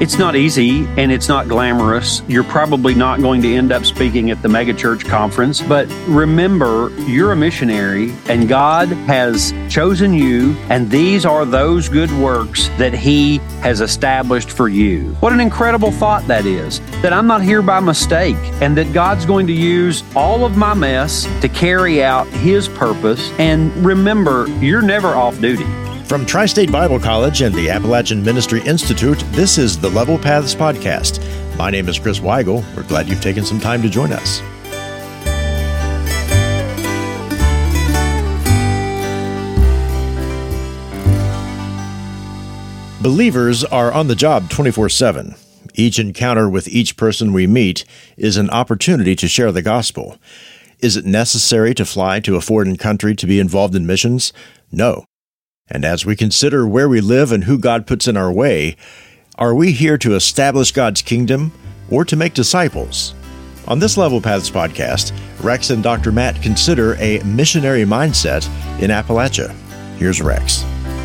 It's not easy and it's not glamorous. You're probably not going to end up speaking at the megachurch conference, but remember, you're a missionary and God has chosen you, and these are those good works that He has established for you. What an incredible thought that is, that I'm not here by mistake and that God's going to use all of my mess to carry out His purpose. And remember, you're never off duty. From Tri-State Bible College and the Appalachian Ministry Institute, this is the Level Paths Podcast. My name is Chris Weigel. We're glad you've taken some time to join us. Believers are on the job 24/7. Each encounter with each person we meet is an opportunity to share the gospel. Is it necessary to fly to a foreign country to be involved in missions? No. And as we consider where we live and who God puts in our way, are we here to establish God's kingdom or to make disciples? On this Level Paths podcast, Rex and Dr. Matt consider a missionary mindset in Appalachia. Here's Rex.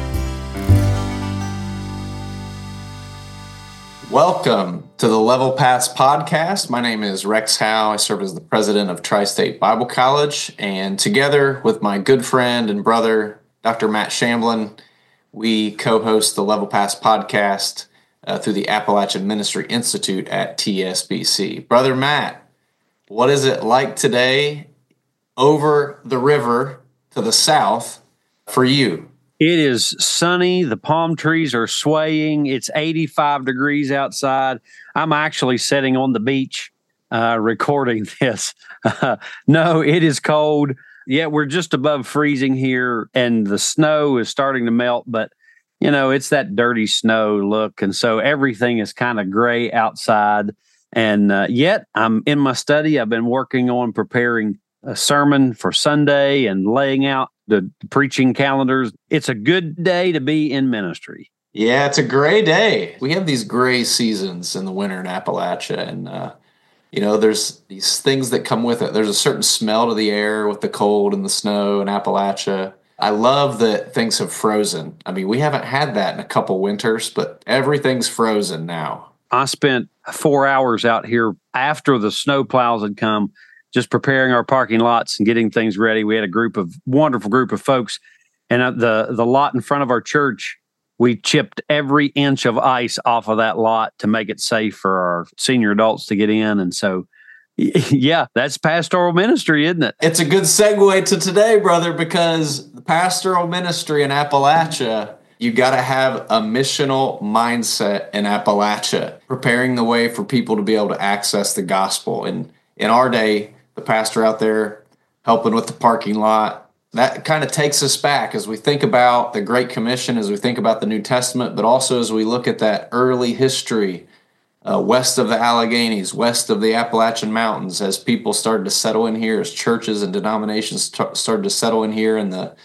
Welcome to the Level Paths podcast. My name is Rex Howe. I serve as the president of Tri-State Bible College, and together with my good friend and brother, Dr. Matt Shamblin, we co-host the Level Paths podcast through the Appalachian Ministry Institute at TSBC. Brother Matt, what is it like today over the river to the south for you? It is sunny. The palm trees are swaying. It's 85 degrees outside. I'm actually sitting on the beach recording this. No, it is cold. Yeah, we're just above freezing here, and the snow is starting to melt, but, you know, it's that dirty snow look, and so everything is kind of gray outside, and yet I'm in my study. I've been working on preparing a sermon for Sunday and laying out the preaching calendars. It's a good day to be in ministry. Yeah, it's a gray day. We have these gray seasons in the winter in Appalachia, and you know, there's these things that come with it. There's a certain smell to the air with the cold and the snow in Appalachia. I love that things have frozen. I mean, we haven't had that in a couple winters, but everything's frozen now. I spent 4 hours out here after the snow plows had come, just preparing our parking lots and getting things ready. We had a wonderful group of folks, and the lot in front of our church, we chipped every inch of ice off of that lot to make it safe for our senior adults to get in. And so, yeah, that's pastoral ministry, isn't it? It's a good segue to today, brother, because the pastoral ministry in Appalachia, you got to have a missional mindset in Appalachia, preparing the way for people to be able to access the gospel. And in our day, the pastor out there helping with the parking lot, that kind of takes us back as we think about the Great Commission, as we think about the New Testament, but also as we look at that early history west of the Alleghenies, west of the Appalachian Mountains, as people started to settle in here, as churches and denominations started to settle in here in the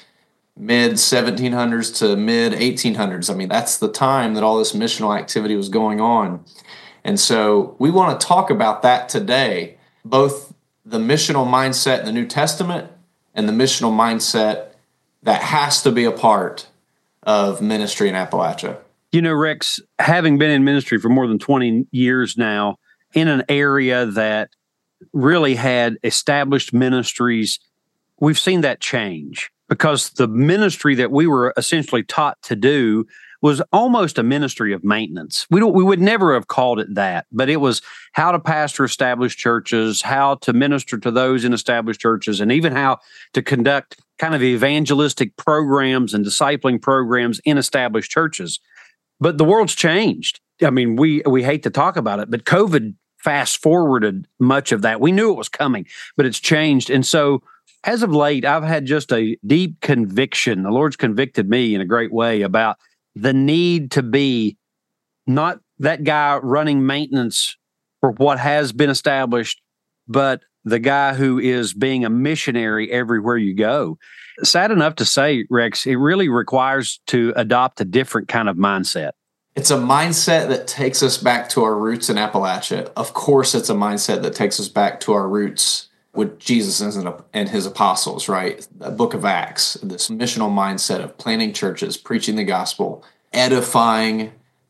mid-1700s to mid-1800s. I mean, that's the time that all this missional activity was going on. And so we want to talk about that today, both the missional mindset in the New Testament and the missional mindset that has to be a part of ministry in Appalachia. You know, Rex, having been in ministry for more than 20 years now, in an area that really had established ministries, we've seen that change, because the ministry that we were essentially taught to do was almost a ministry of maintenance. We would never have called it that, but it was how to pastor established churches, how to minister to those in established churches, and even how to conduct kind of evangelistic programs and discipling programs in established churches. But the world's changed. I mean, we hate to talk about it, but COVID fast forwarded much of that. We knew it was coming, but it's changed. And so as of late, I've had just a deep conviction. The Lord's convicted me in a great way about the need to be not that guy running maintenance for what has been established, but the guy who is being a missionary everywhere you go. Sad enough to say, Rex, it really requires to adopt a different kind of mindset. It's a mindset that takes us back to our roots in Appalachia. Of course, it's a mindset that takes us back to our roots with Jesus and his apostles, right? The book of Acts, this missional mindset of planting churches, preaching the gospel, edifying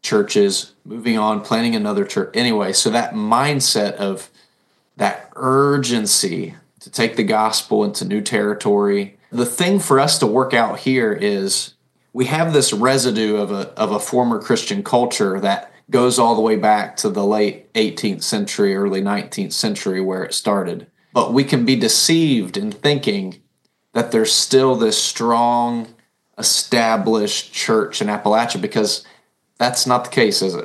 churches, moving on, planting another church. Anyway, so that mindset of that urgency to take the gospel into new territory. The thing for us to work out here is we have this residue of a former Christian culture that goes all the way back to the late 18th century, early 19th century where it started. But we can be deceived in thinking that there's still this strong, established church in Appalachia, because that's not the case, is it?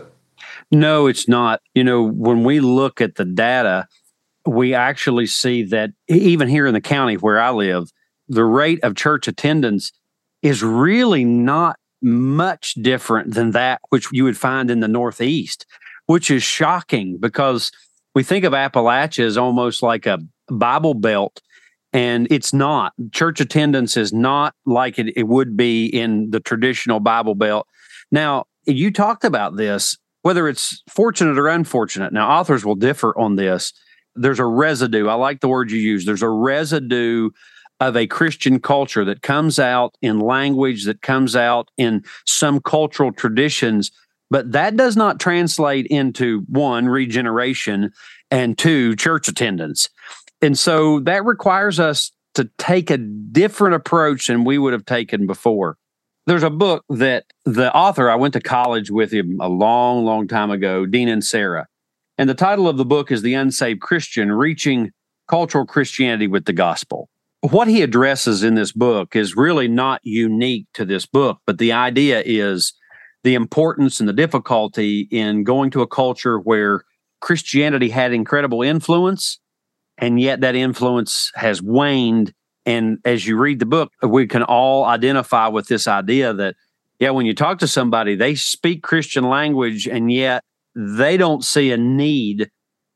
No, it's not. When we look at the data, we actually see that even here in the county where I live, the rate of church attendance is really not much different than that which you would find in the Northeast, which is shocking because we think of Appalachia as almost like a Bible Belt, and it's not. Church attendance is not like it would be in the traditional Bible Belt. Now, you talked about this, whether it's fortunate or unfortunate. Now, authors will differ on this. There's a residue. I like the word you use. There's a residue of a Christian culture that comes out in language, that comes out in some cultural traditions, but that does not translate into, one, regeneration, and two, church attendance. And so that requires us to take a different approach than we would have taken before. There's a book that the author, I went to college with him a long, long time ago, Dean Inserra. And the title of the book is The Unsaved Christian, Reaching Cultural Christianity with the Gospel. What he addresses in this book is really not unique to this book, but the idea is the importance and the difficulty in going to a culture where Christianity had incredible influence, and yet that influence has waned. And as you read the book, we can all identify with this idea that, when you talk to somebody, they speak Christian language, and yet they don't see a need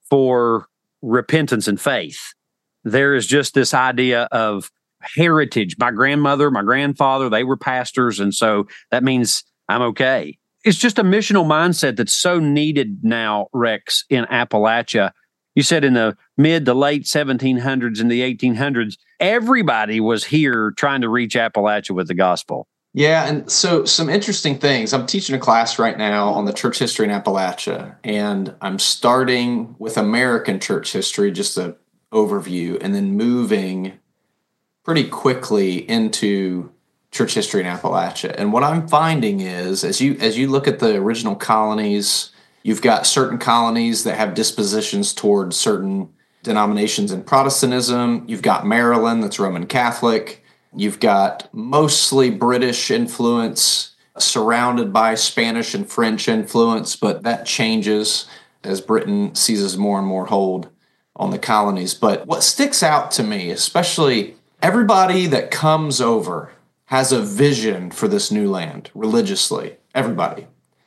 for repentance and faith. There is just this idea of heritage. My grandmother, my grandfather, they were pastors, and so that means I'm okay. It's just a missional mindset that's so needed now, Rex, in Appalachia. You said in the mid to late 1700s and the 1800s, everybody was here trying to reach Appalachia with the gospel. Yeah, and so some interesting things. I'm teaching a class right now on the church history in Appalachia, and I'm starting with American church history, just an overview, and then moving pretty quickly into church history in Appalachia. And what I'm finding is, as you look at the original colonies, you've got certain colonies that have dispositions towards certain denominations in Protestantism. You've got Maryland, that's Roman Catholic. You've got mostly British influence surrounded by Spanish and French influence, but that changes as Britain seizes more and more hold on the colonies. But what sticks out to me, especially everybody that comes over has a vision for this new land religiously, everybody.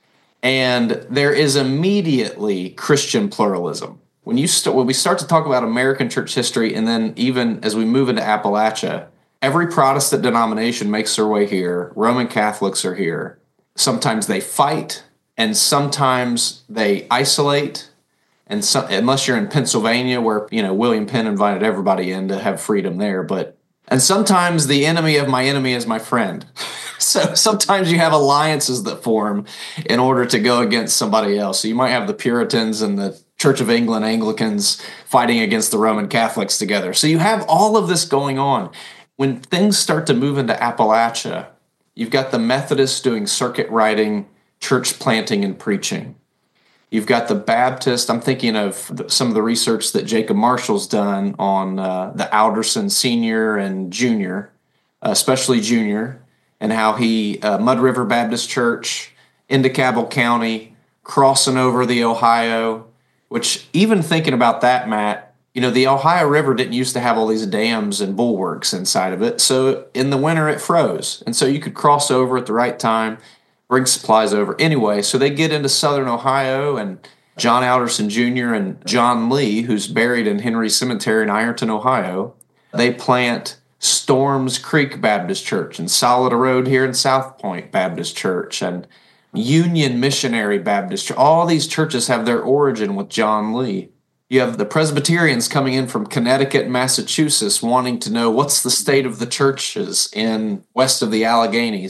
And there is immediately Christian pluralism. When we start to talk about American church history, and then even as we move into Appalachia, every Protestant denomination makes their way here. Roman Catholics are here. Sometimes they fight, and sometimes they isolate. And unless you're in Pennsylvania, where William Penn invited everybody in to have freedom there, and sometimes the enemy of my enemy is my friend. So sometimes you have alliances that form in order to go against somebody else. So you might have the Puritans and the Church of England Anglicans fighting against the Roman Catholics together. So you have all of this going on. When things start to move into Appalachia, you've got the Methodists doing circuit riding, church planting, and preaching. You've got the Baptist. I'm thinking of some of the research that Jacob Marshall's done on the Alderson Senior and Junior, especially Junior, and how he, Mud River Baptist Church, into Cabell County, crossing over the Ohio, which even thinking about that, Matt, the Ohio River didn't used to have all these dams and bulwarks inside of it. So in the winter, it froze. And so you could cross over at the right time, bring supplies over. Anyway, so they get into southern Ohio, and John Alderson Jr. and John Lee, who's buried in Henry Cemetery in Ironton, Ohio, they plant Storms Creek Baptist Church and Solid Road here in South Point Baptist Church and Union Missionary Baptist Church. All these churches have their origin with John Lee. You have the Presbyterians coming in from Connecticut and Massachusetts wanting to know what's the state of the churches in west of the Alleghenies.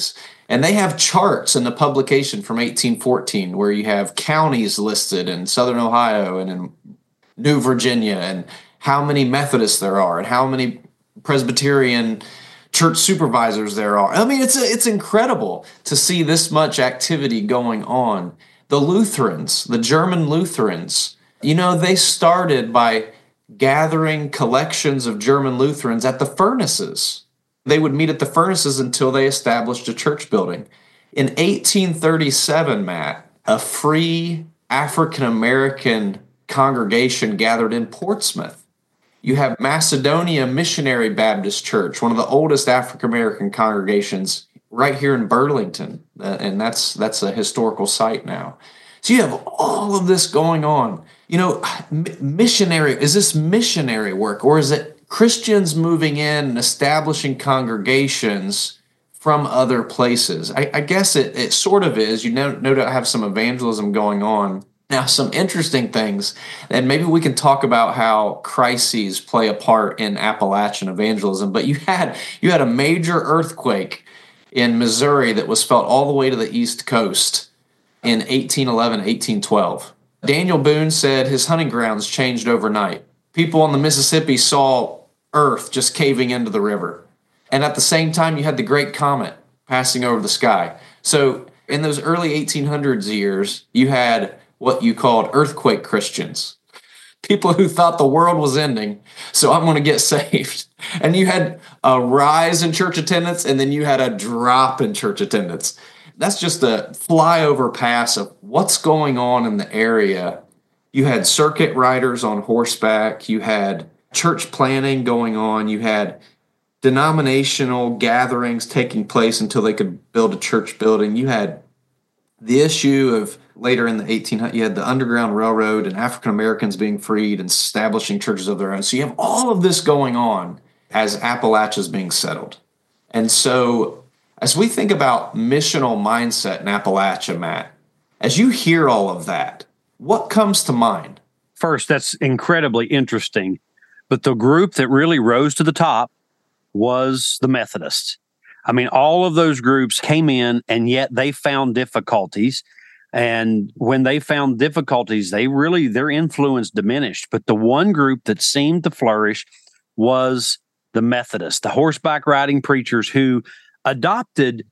And they have charts in the publication from 1814 where you have counties listed in Southern Ohio and in New Virginia, and how many Methodists there are and how many Presbyterian church supervisors there are. I mean, it's incredible to see this much activity going on. The Lutherans, the German Lutherans, they started by gathering collections of German Lutherans at the furnaces. They would meet at the furnaces until they established a church building. In 1837, Matt, a free African-American congregation gathered in Portsmouth. You have Macedonia Missionary Baptist Church, one of the oldest African-American congregations right here in Burlington, and that's a historical site now. So you have all of this going on. Missionary, is this missionary work, or is it Christians moving in and establishing congregations from other places? I guess it sort of is. No doubt have some evangelism going on. Now, some interesting things, and maybe we can talk about how crises play a part in Appalachian evangelism, but you had a major earthquake in Missouri that was felt all the way to the East Coast in 1811, 1812. Daniel Boone said his hunting grounds changed overnight. People on the Mississippi saw earth just caving into the river. And at the same time, you had the Great Comet passing over the sky. So in those early 1800s years, you had what you called earthquake Christians, people who thought the world was ending, so I'm going to get saved. And you had a rise in church attendance, and then you had a drop in church attendance. That's just a flyover pass of what's going on in the area. You had circuit riders on horseback. You had church planning going on. You had denominational gatherings taking place until they could build a church building. You had the issue of later in the 1800s, you had the Underground Railroad and African Americans being freed and establishing churches of their own. So you have all of this going on as Appalachia is being settled. And so as we think about missional mindset in Appalachia, Matt, as you hear all of that, what comes to mind? First, that's incredibly interesting. But the group that really rose to the top was the Methodists. I mean, all of those groups came in, and yet they found difficulties. And when they found difficulties, their influence diminished. But the one group that seemed to flourish was the Methodists, the horseback riding preachers who adopted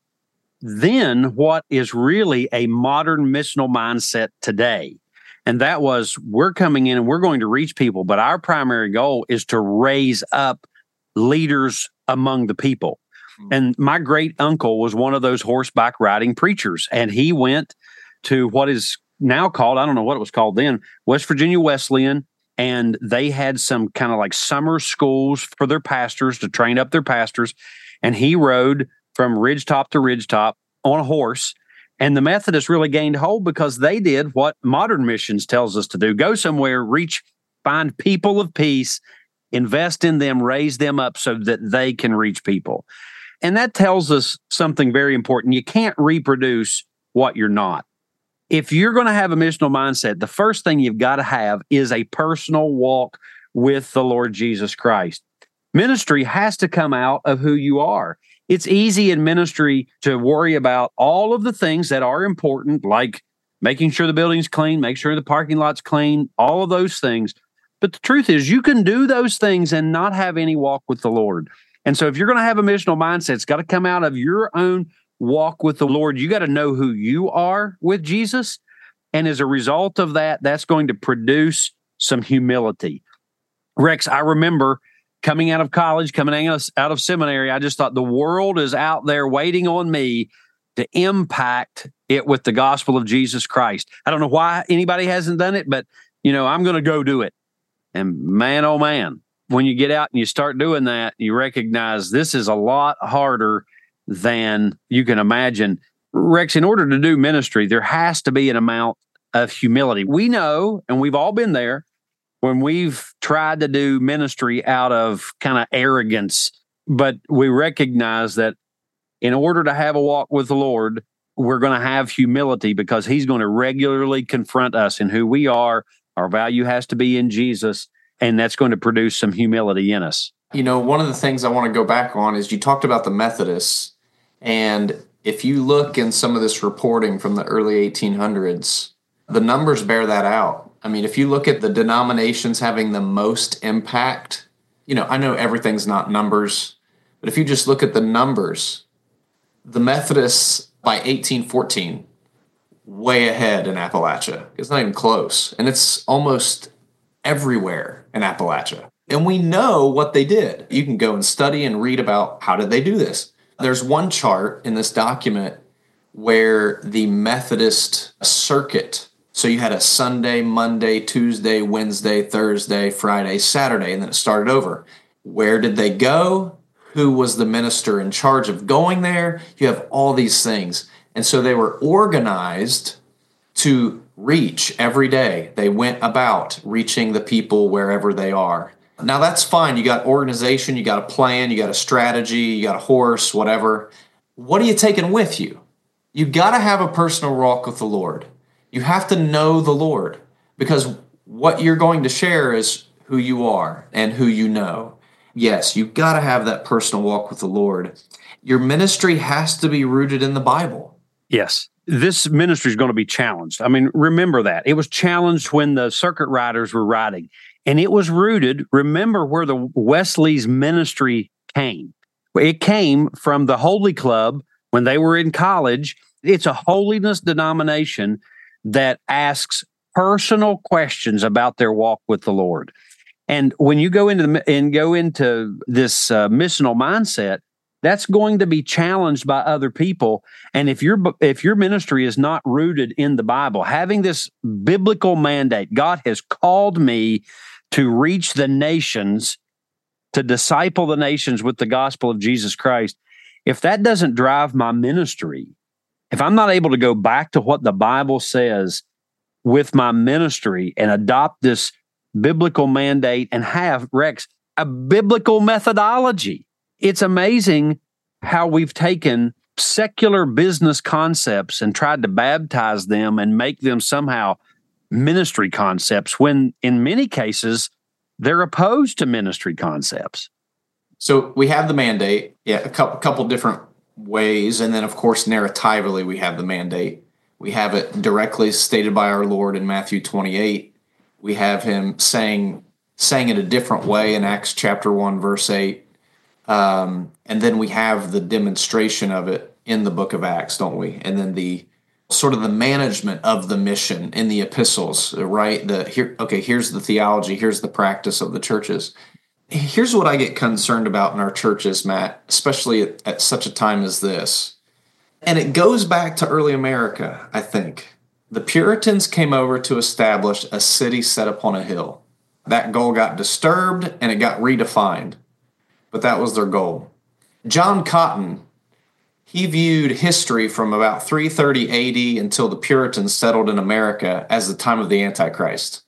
then what is really a modern missional mindset today. And that was, we're coming in and we're going to reach people, but our primary goal is to raise up leaders among the people. And my great uncle was one of those horseback riding preachers, and he went to what is now called, I don't know what it was called then, West Virginia Wesleyan, and they had some kind of like summer schools for their pastors to train up their pastors, and he rode from ridgetop to ridgetop on a horse. And the Methodists really gained hold because they did what modern missions tells us to do: go somewhere, find people of peace, invest in them, raise them up so that they can reach people. And that tells us something very important. You can't reproduce what you're not. If you're going to have a missional mindset, the first thing you've got to have is a personal walk with the Lord Jesus Christ. Ministry has to come out of who you are. It's easy in ministry to worry about all of the things that are important, like making sure the building's clean, make sure the parking lot's clean, all of those things. But the truth is, you can do those things and not have any walk with the Lord. And so if you're going to have a missional mindset, it's got to come out of your own walk with the Lord. You got to know who you are with Jesus. And as a result of that, that's going to produce some humility. Rex, I remember coming out of college, coming out of seminary, I just thought the world is out there waiting on me to impact it with the gospel of Jesus Christ. I don't know why anybody hasn't done it, but, I'm going to go do it. And man, oh man, when you get out and you start doing that, you recognize this is a lot harder than you can imagine. Rex, in order to do ministry, there has to be an amount of humility. We know, and we've all been there, when we've tried to do ministry out of kind of arrogance, but we recognize that in order to have a walk with the Lord, we're going to have humility because he's going to regularly confront us in who we are. Our value has to be in Jesus, and that's going to produce some humility in us. One of the things I want to go back on is you talked about the Methodists, and If you look in some of this reporting from the early 1800s, the numbers bear that out. I mean, if you look at the denominations having the most impact, I know everything's not numbers, but if you just look at the numbers, the Methodists by 1814, way ahead in Appalachia. It's not even close. And it's almost everywhere in Appalachia. And we know what they did. You can go and study and read about how did they do this. There's one chart in this document where the Methodist circuit, so you had a Sunday, Monday, Tuesday, Wednesday, Thursday, Friday, Saturday, and then it started over. Where did they go? Who was the minister in charge of going there? You have all these things. And so they were organized to reach every day. They went about reaching the people wherever they are. Now that's fine. You got organization, you got a plan, you got a strategy, you got a horse, whatever. What are you taking with you? You got to have a personal walk with the Lord. You have to know the Lord, because what you're going to share is who you are and who you know. Yes, you've got to have that personal walk with the Lord. Your ministry has to be rooted in the Bible. Yes. This ministry is going to be challenged. I mean, remember that. It was challenged when the circuit riders were riding, and it was rooted. Remember where the Wesley's ministry came. It came from the Holy Club when they were in college. It's a holiness denomination that asks personal questions about their walk with the Lord. And when you go into this missional mindset, that's going to be challenged by other people. And if your ministry is not rooted in the Bible, having this biblical mandate, God has called me to reach the nations, to disciple the nations with the gospel of Jesus Christ. If that doesn't drive my ministry, if I'm not able to go back to what the Bible says with my ministry and adopt this biblical mandate and have, Rex, a biblical methodology. It's amazing how we've taken secular business concepts and tried to baptize them and make them somehow ministry concepts, when in many cases they're opposed to ministry concepts. So we have the mandate, a couple different ways, and then of course narratively we have the mandate. We have it directly stated by our Lord in Matthew 28. We have him saying it a different way in Acts chapter 1, verse 8. And then we have the demonstration of it in the book of Acts, don't we? And then the sort of the management of the mission in the epistles, right? Here's the theology, here's the practice of the churches. Here's what I get concerned about in our churches, Matt, especially at such a time as this. And it goes back to early America, I think. The Puritans came over to establish a city set upon a hill. That goal got disturbed and it got redefined, but that was their goal. John Cotton, he viewed history from about 330 AD until the Puritans settled in America as the time of the Antichrist.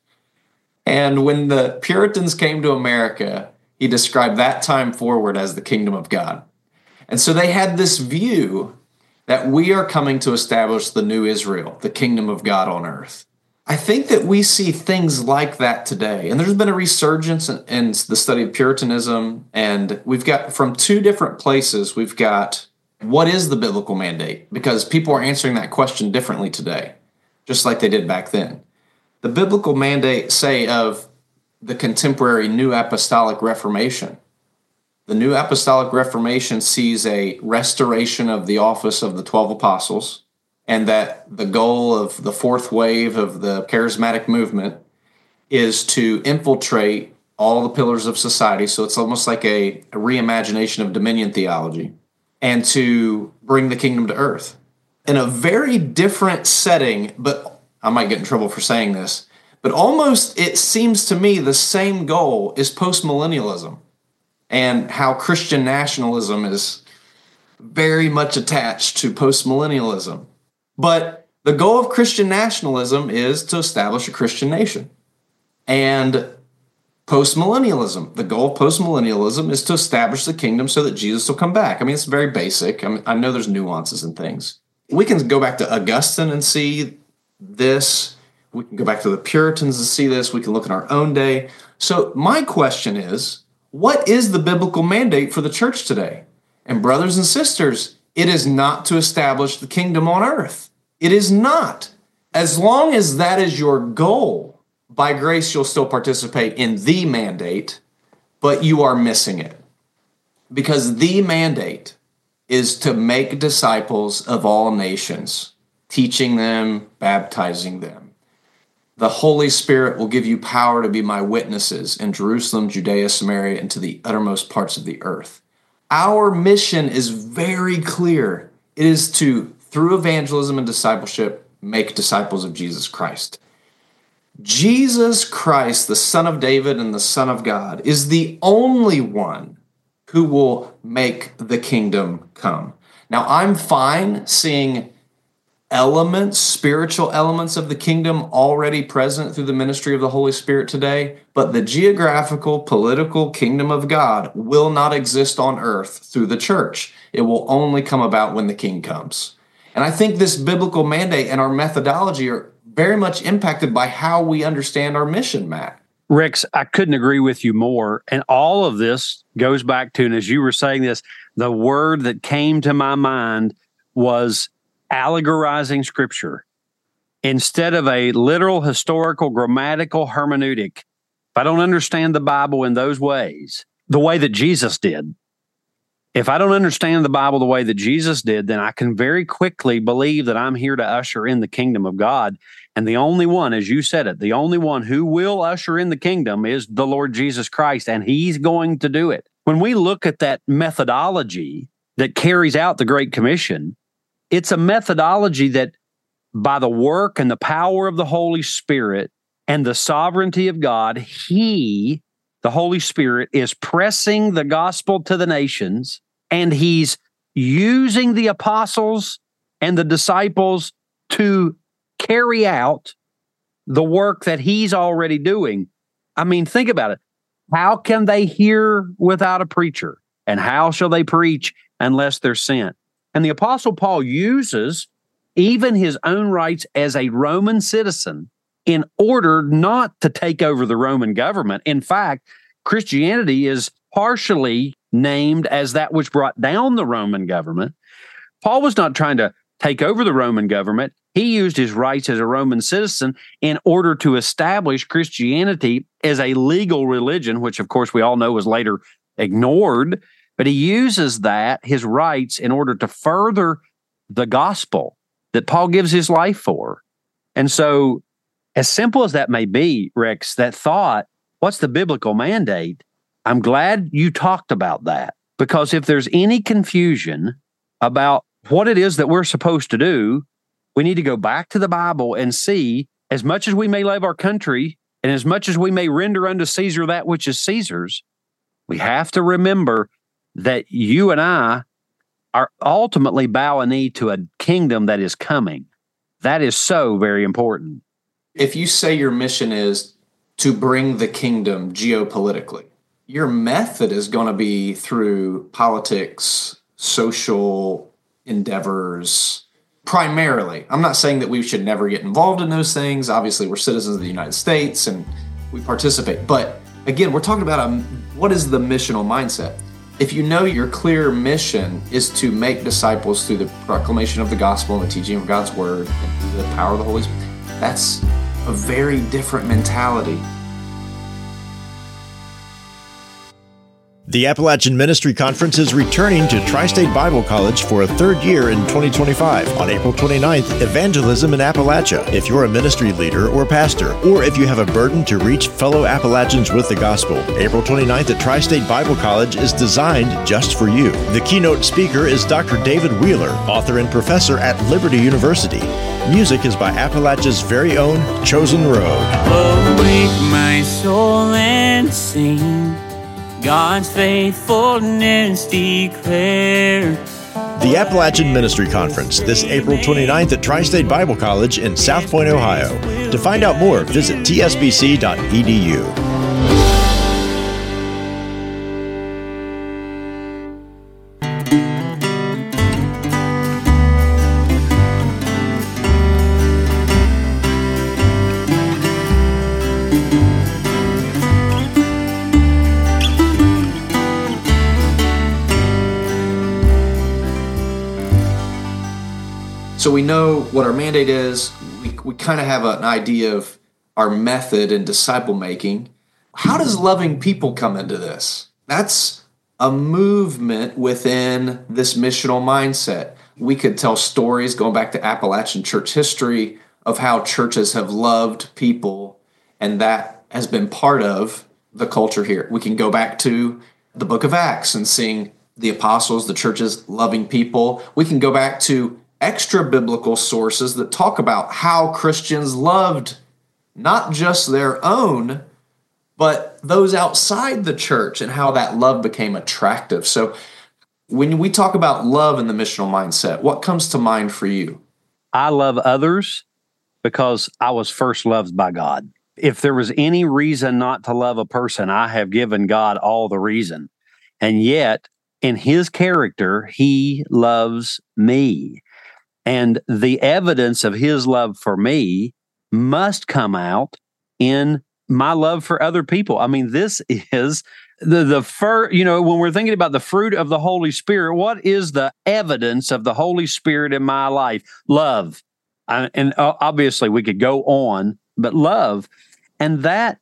And when the Puritans came to America, he described that time forward as the kingdom of God. And so they had this view that we are coming to establish the new Israel, the kingdom of God on earth. I think that we see things like that today. And there's been a resurgence in the study of Puritanism. And we've got, from two different places, we've got, what is the biblical mandate? Because people are answering that question differently today, just like they did back then. The biblical mandate, say, of the contemporary New Apostolic Reformation. The New Apostolic Reformation sees a restoration of the office of the 12 apostles, and that the goal of the fourth wave of the charismatic movement is to infiltrate all the pillars of society. So it's almost like a reimagination of dominion theology, and to bring the kingdom to earth. In a very different setting, but I might get in trouble for saying this, but almost it seems to me the same goal is postmillennialism, and how Christian nationalism is very much attached to postmillennialism. But the goal of Christian nationalism is to establish a Christian nation. And postmillennialism, the goal of postmillennialism is to establish the kingdom so that Jesus will come back. I mean, it's very basic. I know there's nuances and things. We can go back to Augustine and see this. We can go back to the Puritans and see this. We can look in our own day. So my question is, what is the biblical mandate for the church today? And brothers and sisters, It is not to establish the kingdom on earth. It is not. As long as that is your goal, by grace you'll still participate in the mandate, but you are missing it. Because the mandate is to make disciples of all nations, teaching them, baptizing them. The Holy Spirit will give you power to be my witnesses in Jerusalem, Judea, Samaria, and to the uttermost parts of the earth. Our mission is very clear. It is to, through evangelism and discipleship, make disciples of Jesus Christ. Jesus Christ, the Son of David and the Son of God, is the only one who will make the kingdom come. Now, I'm fine seeing elements, spiritual elements of the kingdom already present through the ministry of the Holy Spirit today, but the geographical, political kingdom of God will not exist on earth through the church. It will only come about when the king comes. And I think this biblical mandate and our methodology are very much impacted by how we understand our mission, Matt. Rex, I couldn't agree with you more. And all of this goes back to, and as you were saying this, the word that came to my mind was allegorizing Scripture. Instead of a literal, historical, grammatical hermeneutic, if I don't understand the Bible in those ways, the way that Jesus did, if I don't understand the Bible the way that Jesus did, then I can very quickly believe that I'm here to usher in the kingdom of God. And the only one, as you said it, the only one who will usher in the kingdom is the Lord Jesus Christ, and he's going to do it. When we look at that methodology that carries out the Great Commission, it's a methodology that by the work and the power of the Holy Spirit and the sovereignty of God, he, the Holy Spirit, is pressing the gospel to the nations, and he's using the apostles and the disciples to carry out the work that he's already doing. I mean, think about it. How can they hear without a preacher? And how shall they preach unless they're sent? And the Apostle Paul uses even his own rights as a Roman citizen in order not to take over the Roman government. In fact, Christianity is partially named as that which brought down the Roman government. Paul was not trying to take over the Roman government. He used his rights as a Roman citizen in order to establish Christianity as a legal religion, which of course we all know was later ignored. But he uses that, his rights, in order to further the gospel that Paul gives his life for. And so, as simple as that may be, Rex, that thought, what's the biblical mandate? I'm glad you talked about that, because if there's any confusion about what it is that we're supposed to do, we need to go back to the Bible and see, as much as we may love our country and as much as we may render unto Caesar that which is Caesar's, we have to remember that you and I are ultimately bow a knee to a kingdom that is coming. That is so very important. If you say your mission is to bring the kingdom geopolitically, your method is going to be through politics, social endeavors, primarily. I'm not saying that we should never get involved in those things. Obviously, we're citizens of the United States and we participate. But again, we're talking about what is the missional mindset? If you know your clear mission is to make disciples through the proclamation of the gospel and the teaching of God's word and through the power of the Holy Spirit, that's a very different mentality. The Appalachian Ministry Conference is returning to Tri-State Bible College for a third year in 2025 on April 29th, Evangelism in Appalachia. If you're a ministry leader or pastor, or if you have a burden to reach fellow Appalachians with the gospel, April 29th at Tri-State Bible College is designed just for you. The keynote speaker is Dr. David Wheeler, author and professor at Liberty University. Music is by Appalachia's very own Chosen Road. Awake my soul and sing, God's faithfulness declare. The Appalachian Ministry Conference, this April 29th at Tri-State Bible College in South Point, Ohio. To find out more, visit tsbc.edu. So we know what our mandate is. We kind of have an idea of our method in disciple making. How does loving people come into this? That's a movement within this missional mindset. We could tell stories going back to Appalachian church history of how churches have loved people, and that has been part of the culture here. We can go back to the book of Acts and seeing the apostles, the churches loving people. We can go back to extra biblical sources that talk about how Christians loved not just their own, but those outside the church, and how that love became attractive. So when we talk about love in the missional mindset, what comes to mind for you? I love others because I was first loved by God. If there was any reason not to love a person, I have given God all the reason. And yet, in his character, he loves me. And the evidence of his love for me must come out in my love for other people. I mean, this is the first, when we're thinking about the fruit of the Holy Spirit, what is the evidence of the Holy Spirit in my life? Love. And obviously we could go on, but love. And that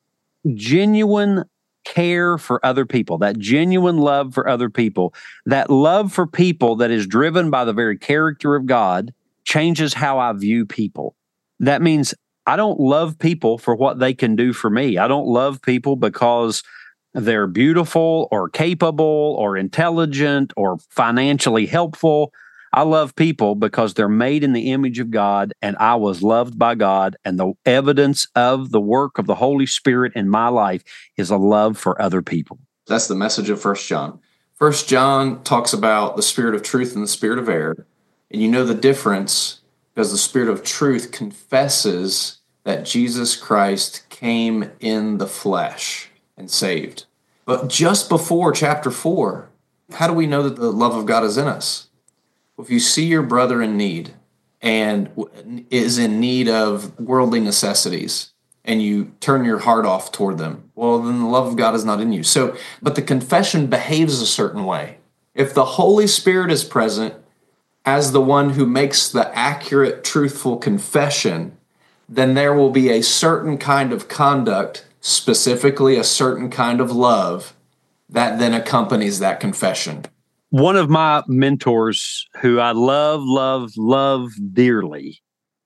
genuine care for other people, that genuine love for other people, that love for people that is driven by the very character of God changes how I view people. That means I don't love people for what they can do for me. I don't love people because they're beautiful or capable or intelligent or financially helpful. I love people because they're made in the image of God, and I was loved by God, and the evidence of the work of the Holy Spirit in my life is a love for other people. That's the message of 1 John. 1 John talks about the spirit of truth and the spirit of error, and you know the difference because the spirit of truth confesses that Jesus Christ came in the flesh and saved. But just before chapter 4, how do we know that the love of God is in us? If you see your brother in need and is in need of worldly necessities, and you turn your heart off toward them, well, then the love of God is not in you. So, but the confession behaves a certain way. If the Holy Spirit is present as the one who makes the accurate, truthful confession, then there will be a certain kind of conduct, specifically a certain kind of love, that then accompanies that confession. One of my mentors who I love dearly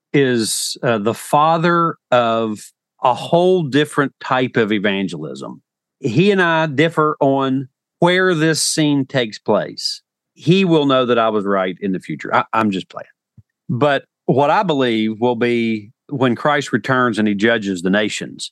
is the father of a whole different type of evangelism. He and I differ on where this scene takes place. He will know that I was right in the future. I'm just playing. But what I believe will be when Christ returns and he judges the nations,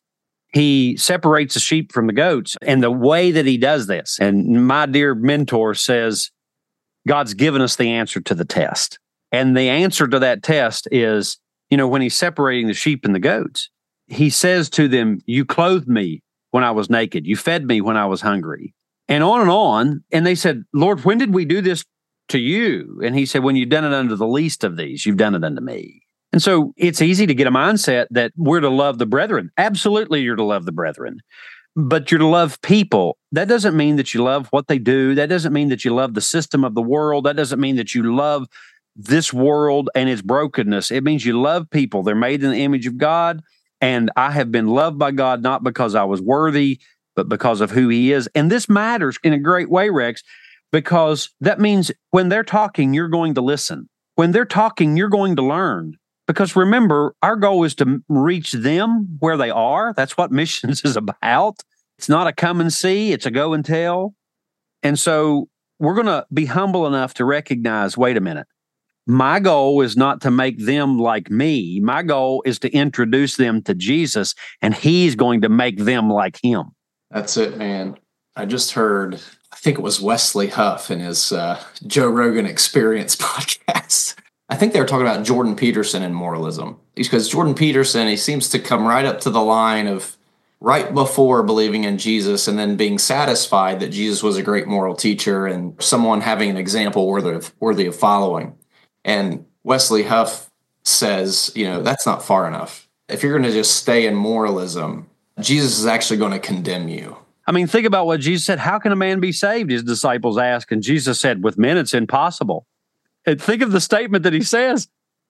he separates the sheep from the goats. And the way that he does this, and my dear mentor says, God's given us the answer to the test. And the answer to that test is, when he's separating the sheep and the goats, he says to them, you clothed me when I was naked. You fed me when I was hungry. And on and on. And they said, Lord, when did we do this to you? And he said, when you've done it unto the least of these, you've done it unto me. And so it's easy to get a mindset that we're to love the brethren. Absolutely, you're to love the brethren. But you're to love people. That doesn't mean that you love what they do. That doesn't mean that you love the system of the world. That doesn't mean that you love this world and its brokenness. It means you love people. They're made in the image of God. And I have been loved by God, not because I was worthy, but because of who he is. And this matters in a great way, Rex, because that means when they're talking, you're going to listen. When they're talking, you're going to learn. Because remember, our goal is to reach them where they are. That's what missions is about. It's not a come and see, it's a go and tell. And so we're going to be humble enough to recognize, wait a minute, my goal is not to make them like me. My goal is to introduce them to Jesus, and he's going to make them like him. That's it, man. I just heard, I think it was Wesley Huff in his Joe Rogan Experience podcast. I think they were talking about Jordan Peterson and moralism. Because Jordan Peterson, he seems to come right up to the line of right before believing in Jesus and then being satisfied that Jesus was a great moral teacher and someone having an example worthy of following. And Wesley Huff says, that's not far enough. If you're going to just stay in moralism, Jesus is actually going to condemn you. I mean, think about what Jesus said. How can a man be saved? His disciples asked. And Jesus said, with men, it's impossible. And think of the statement that he says,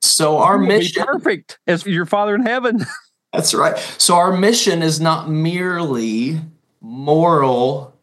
So our Be mission, perfect as your Father in heaven. that's right. So our mission is not merely moral,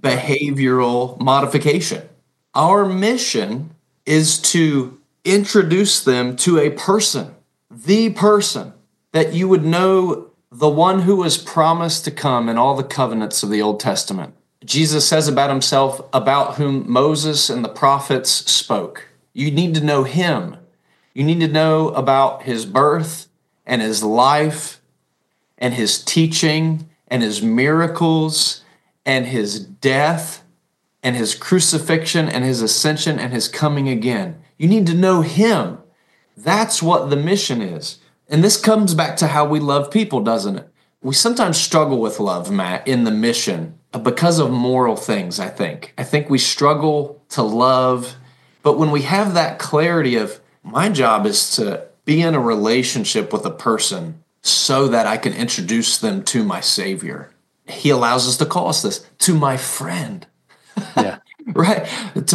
behavioral modification. Our mission is to introduce them to a person, the person that you would know, the one who was promised to come in all the covenants of the Old Testament. Jesus says about himself, about whom Moses and the prophets spoke. You need to know him. You need to know about his birth and his life and his teaching and his miracles and his death and his crucifixion and his ascension and his coming again. You need to know him. That's what the mission is. And this comes back to how we love people, doesn't it? We sometimes struggle with love, Matt, in the mission because of moral things, I think. I think we struggle to love, but when we have that clarity of, my job is to be in a relationship with a person so that I can introduce them to my Savior. He allows us to call us this, to my friend. Yeah. Right?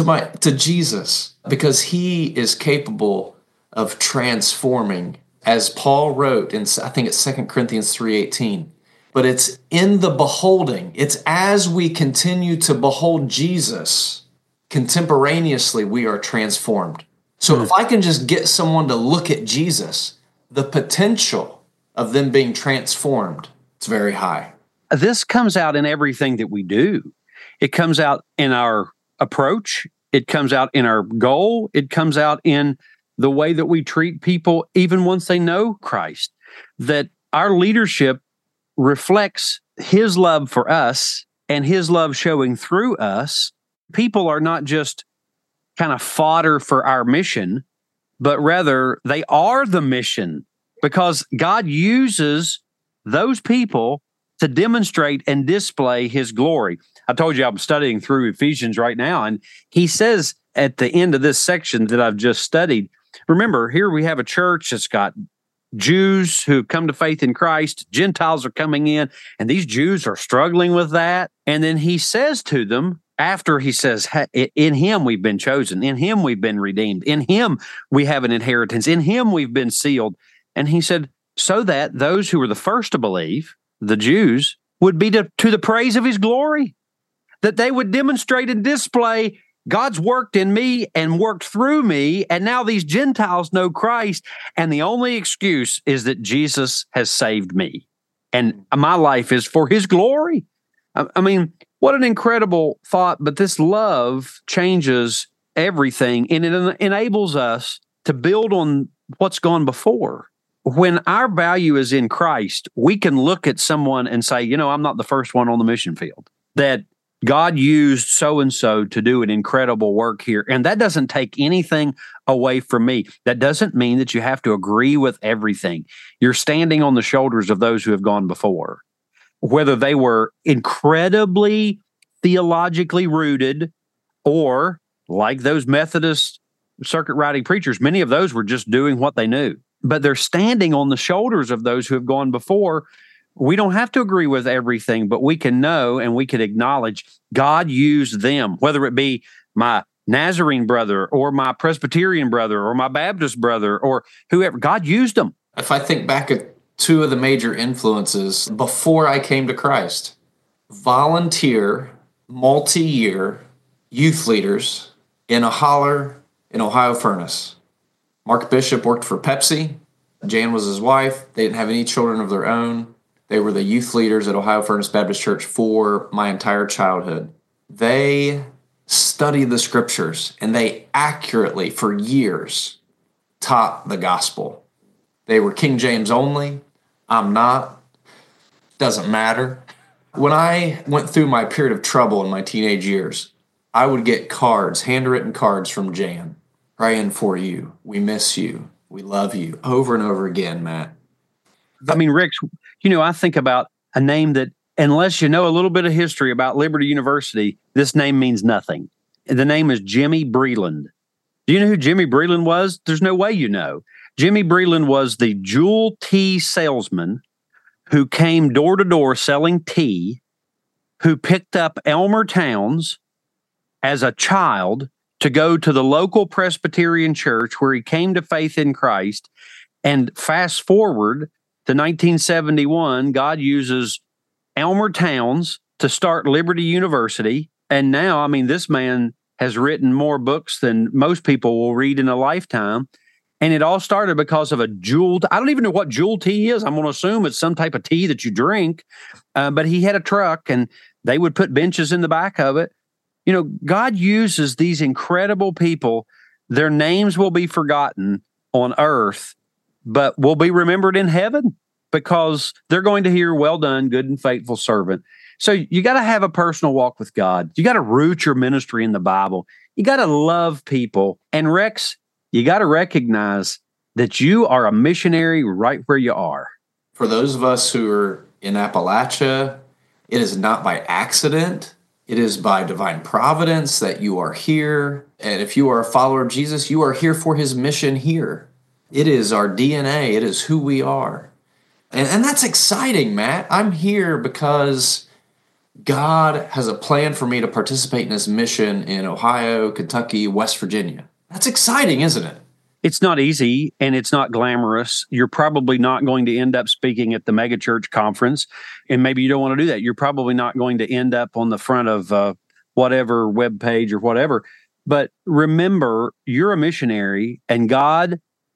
To Jesus, because he is capable of transforming, as Paul wrote in, I think it's 2 Corinthians 3:18. But it's in the beholding. It's as we continue to behold Jesus, contemporaneously we are transformed. So if I can just get someone to look at Jesus, the potential of them being transformed, it's very high. This comes out in everything that we do. It comes out in our approach. It comes out in our goal. It comes out in the way that we treat people, even once they know Christ. That our leadership reflects his love for us and his love showing through us. People are not just kind of fodder for our mission, but rather they are the mission, because God uses those people to demonstrate and display his glory. I told you I'm studying through Ephesians right now, and he says at the end of this section that I've just studied, remember, here we have a church that's got Jews who come to faith in Christ, Gentiles are coming in, and these Jews are struggling with that. And then he says to them, after he says, in him we've been chosen, in him we've been redeemed, in him we have an inheritance, in him we've been sealed. And he said, so that those who were the first to believe, the Jews, would be to the praise of his glory, that they would demonstrate and display God's worked in me and worked through me, and now these Gentiles know Christ, and the only excuse is that Jesus has saved me, and my life is for his glory. I mean, what an incredible thought, but this love changes everything, and it enables us to build on what's gone before. When our value is in Christ, we can look at someone and say, you know, I'm not the first one on the mission field. That God used so-and-so to do an incredible work here. And that doesn't take anything away from me. That doesn't mean that you have to agree with everything. You're standing on the shoulders of those who have gone before, whether they were incredibly theologically rooted or like those Methodist circuit riding preachers, many of those were just doing what they knew. But they're standing on the shoulders of those who have gone before. We don't have to agree with everything, but we can know and we can acknowledge God used them, whether it be my Nazarene brother or my Presbyterian brother or my Baptist brother or whoever. God used them. If I think back at two of the major influences before I came to Christ, volunteer, multi-year youth leaders in a holler in Ohio Furnace. Mark Bishop worked for Pepsi. Jan was his wife. They didn't have any children of their own. They were the youth leaders at Ohio Furnace Baptist Church for my entire childhood. They studied the scriptures, and they accurately, for years, taught the gospel. They were King James only. I'm not. Doesn't matter. When I went through my period of trouble in my teenage years, I would get cards, handwritten cards from Jan, praying for you. We miss you. We love you. Over and over again, Matt. I mean, Rick, you know, I think about a name that, unless you know a little bit of history about Liberty University, this name means nothing. The name is Jimmy Breland. Do you know who Jimmy Breland was? There's no way you know. Jimmy Breland was the Jewel tea salesman who came door to door selling tea, who picked up Elmer Towns as a child, to go to the local Presbyterian church where he came to faith in Christ. And fast forward to 1971, God uses Elmer Towns to start Liberty University. And now, I mean, this man has written more books than most people will read in a lifetime. And it all started because of a Joule. I don't even know what Joule tea is. I'm going to assume it's some type of tea that you drink. But he had a truck and they would put benches in the back of it. You know, God uses these incredible people. Their names will be forgotten on earth, but will be remembered in heaven because they're going to hear, well done, good and faithful servant. So you got to have a personal walk with God. You got to root your ministry in the Bible. You got to love people. And Rex, you got to recognize that you are a missionary right where you are. For those of us who are in Appalachia, it is not by accident. It is by divine providence that you are here. And if you are a follower of Jesus, you are here for his mission here. It is our DNA. It is who we are. And that's exciting, Matt. I'm here because God has a plan for me to participate in his mission in Ohio, Kentucky, West Virginia. That's exciting, isn't it? It's not easy and it's not glamorous. You're probably not going to end up speaking at the megachurch conference, and maybe you don't want to do that. You're probably not going to end up on the front of whatever webpage or whatever. But remember, you're a missionary, and God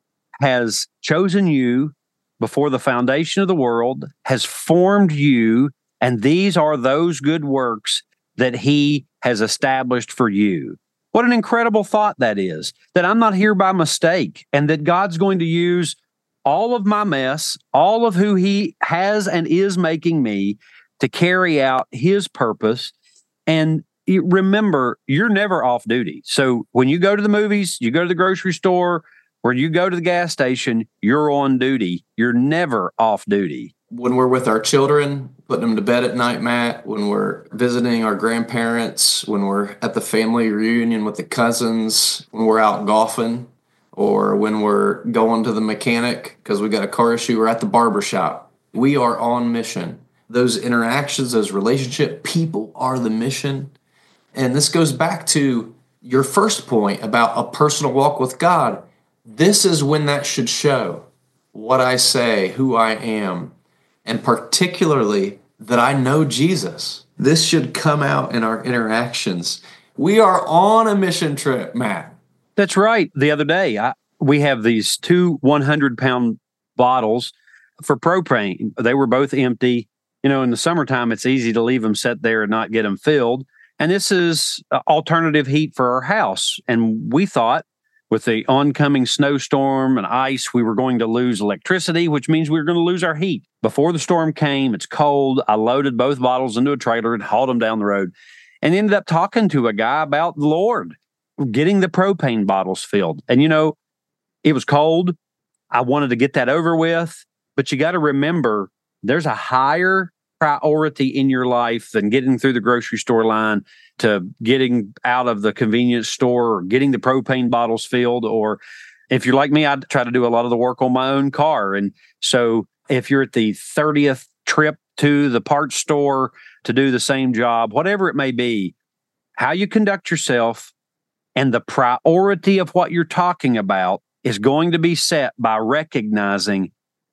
has chosen you before the foundation of the world, has formed you, and these are those good works that he has established for you. What an incredible thought that is, that I'm not here by mistake, and that God's going to use all of my mess, all of who he has and is making me to carry out his purpose. And remember, you're never off duty. So when you go to the movies, you go to the grocery store, or you go to the gas station, you're on duty. You're never off duty. When we're with our children, putting them to bed at night, Matt, when we're visiting our grandparents, when we're at the family reunion with the cousins, when we're out golfing, or when we're going to the mechanic because we got a car issue, or at the barbershop, we are on mission. Those interactions, those relationships, people are the mission. And this goes back to your first point about a personal walk with God. This is when that should show what I say, who I am, and particularly that I know Jesus. This should come out in our interactions. We are on a mission trip, Matt. That's right. The other day, we have these two 100-pound bottles for propane. They were both empty. You know, in the summertime, it's easy to leave them set there and not get them filled. And this is alternative heat for our house. And we thought, with the oncoming snowstorm and ice, we were going to lose electricity, which means we were going to lose our heat. Before the storm came, it's cold. I loaded both bottles into a trailer and hauled them down the road and ended up talking to a guy about the Lord, getting the propane bottles filled. And, you know, it was cold. I wanted to get that over with. But you got to remember, there's a higher priority in your life than getting through the grocery store line to getting out of the convenience store or getting the propane bottles filled. Or if you're like me, I try to do a lot of the work on my own car. And so if you're at the 30th trip to the parts store to do the same job, whatever it may be, how you conduct yourself and the priority of what you're talking about is going to be set by recognizing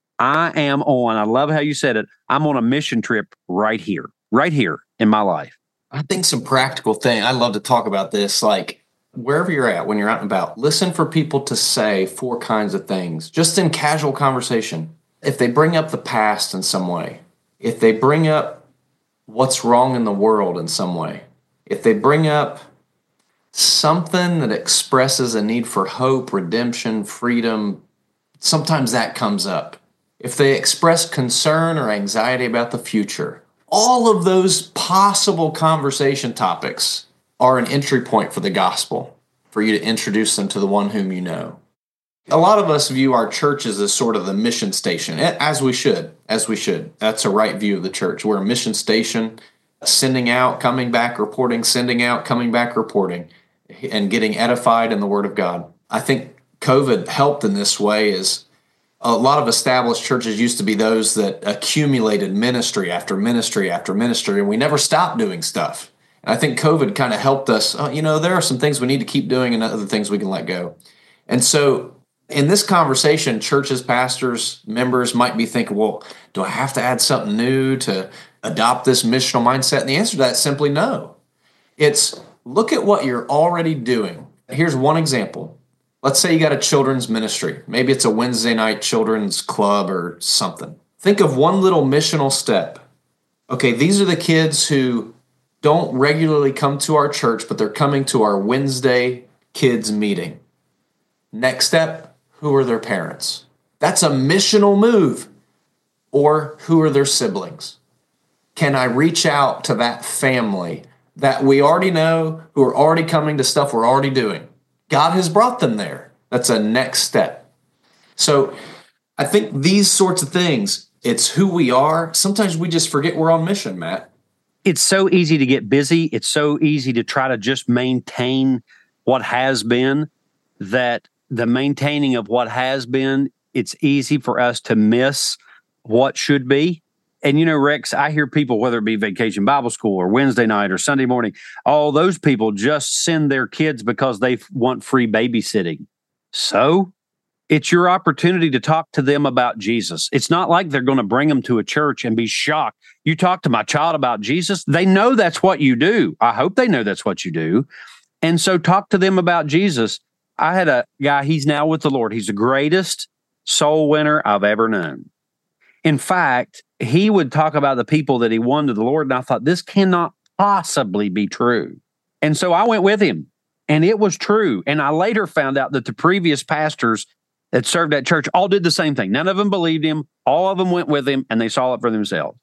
I love how you said it, I'm on a mission trip right here in my life. I think some practical thing, I love to talk about this, like wherever you're at, when you're out and about, listen for people to say 4 kinds of things, just in casual conversation. If they bring up the past in some way, if they bring up what's wrong in the world in some way, if they bring up something that expresses a need for hope, redemption, freedom, sometimes that comes up. If they express concern or anxiety about the future, all of those possible conversation topics are an entry point for the gospel, for you to introduce them to the one whom you know. A lot of us view our churches as sort of the mission station, as we should. That's a right view of the church. We're a mission station, sending out, coming back, reporting, sending out, coming back, reporting, and getting edified in the Word of God. I think COVID helped in this way. Is a lot of established churches used to be those that accumulated ministry after ministry after ministry, and we never stopped doing stuff. And I think COVID kind of helped us. There are some things we need to keep doing and other things we can let go. And so in this conversation, churches, pastors, members might be thinking, well, do I have to add something new to adopt this missional mindset? And the answer to that is simply no. It's look at what you're already doing. Here's one example. Let's say you got a children's ministry. Maybe it's a Wednesday night children's club or something. Think of one little missional step. Okay, these are the kids who don't regularly come to our church, but they're coming to our Wednesday kids meeting. Next step, who are their parents? That's a missional move. Or who are their siblings? Can I reach out to that family that we already know, who are already coming to stuff we're already doing? God has brought them there. That's a next step. So I think these sorts of things, it's who we are. Sometimes we just forget we're on mission, Matt. It's so easy to get busy. It's so easy to try to just maintain what has been, that the maintaining of what has been, it's easy for us to miss what should be. And, Rex, I hear people, whether it be Vacation Bible School or Wednesday night or Sunday morning, all those people just send their kids because they want free babysitting. So it's your opportunity to talk to them about Jesus. It's not like they're going to bring them to a church and be shocked. You talk to my child about Jesus. They know that's what you do. I hope they know that's what you do. And so talk to them about Jesus. I had a guy, he's now with the Lord. He's the greatest soul winner I've ever known. In fact, he would talk about the people that he won to the Lord, and I thought, this cannot possibly be true. And so I went with him, and it was true. And I later found out that the previous pastors that served at church all did the same thing. None of them believed him. All of them went with him, and they saw it for themselves.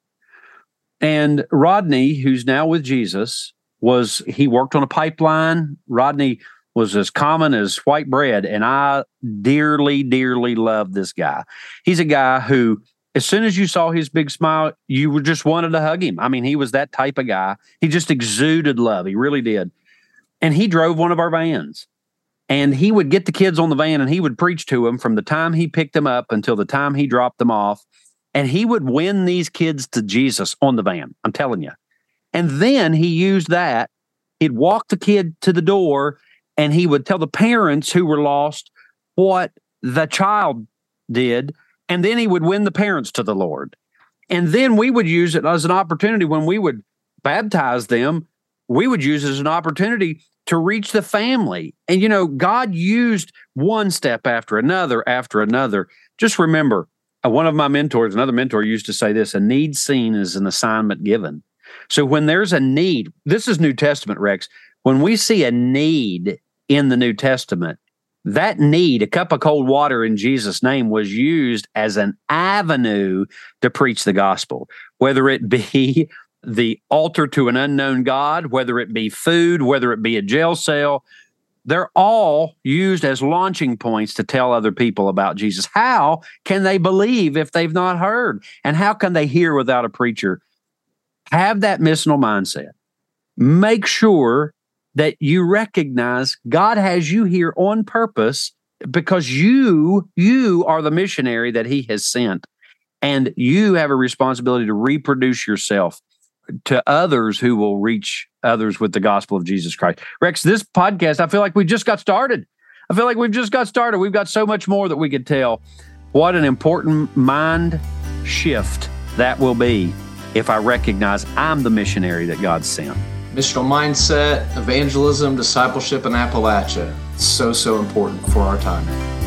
And Rodney, who's now with Jesus, he worked on a pipeline. Rodney was as common as white bread, and I dearly, dearly love this guy. He's a guy who, as soon as you saw his big smile, you just wanted to hug him. I mean, he was that type of guy. He just exuded love. He really did. And he drove one of our vans. And he would get the kids on the van and he would preach to them from the time he picked them up until the time he dropped them off. And he would win these kids to Jesus on the van. I'm telling you. And then he used that. He'd walk the kid to the door and he would tell the parents who were lost what the child did. And then he would win the parents to the Lord. And then we would use it as an opportunity when we would baptize them. We would use it as an opportunity to reach the family. And, God used one step after another. Just remember, one of my mentors, another mentor used to say this: a need seen is an assignment given. So when there's a need, this is New Testament, Rex. When we see a need in the New Testament, that need, a cup of cold water in Jesus' name, was used as an avenue to preach the gospel, whether it be the altar to an unknown God, whether it be food, whether it be a jail cell. They're all used as launching points to tell other people about Jesus. How can they believe if they've not heard? And how can they hear without a preacher? Have that missional mindset. Make sure that you recognize God has you here on purpose because you are the missionary that he has sent. And you have a responsibility to reproduce yourself to others who will reach others with the gospel of Jesus Christ. Rex, this podcast, I feel like we just got started. We've got so much more that we could tell. What an important mind shift that will be if I recognize I'm the missionary that God sent. Missional mindset, evangelism, discipleship in Appalachia. So important for our time.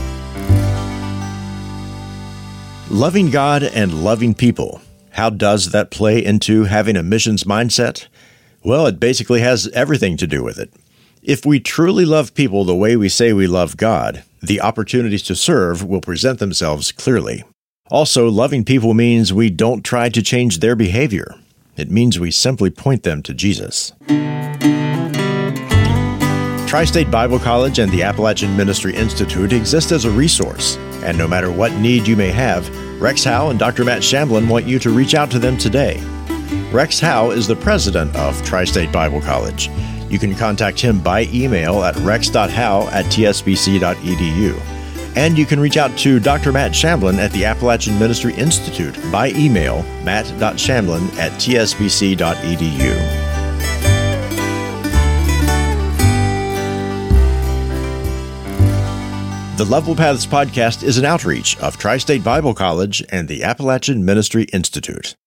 Loving God and loving people. How does that play into having a missions mindset? Well, it basically has everything to do with it. If we truly love people the way we say we love God, the opportunities to serve will present themselves clearly. Also, loving people means we don't try to change their behavior. It means we simply point them to Jesus. Tri-State Bible College and the Appalachian Ministry Institute exist as a resource, and no matter what need you may have, Rex Howe and Dr. Matt Shamblin want you to reach out to them today. Rex Howe is the president of Tri-State Bible College. You can contact him by email at rex.howe@tsbc.edu. And you can reach out to Dr. Matt Shamblin at the Appalachian Ministry Institute by email, matt.shamblin@tsbc.edu. The Level Paths podcast is an outreach of Tri-State Bible College and the Appalachian Ministry Institute.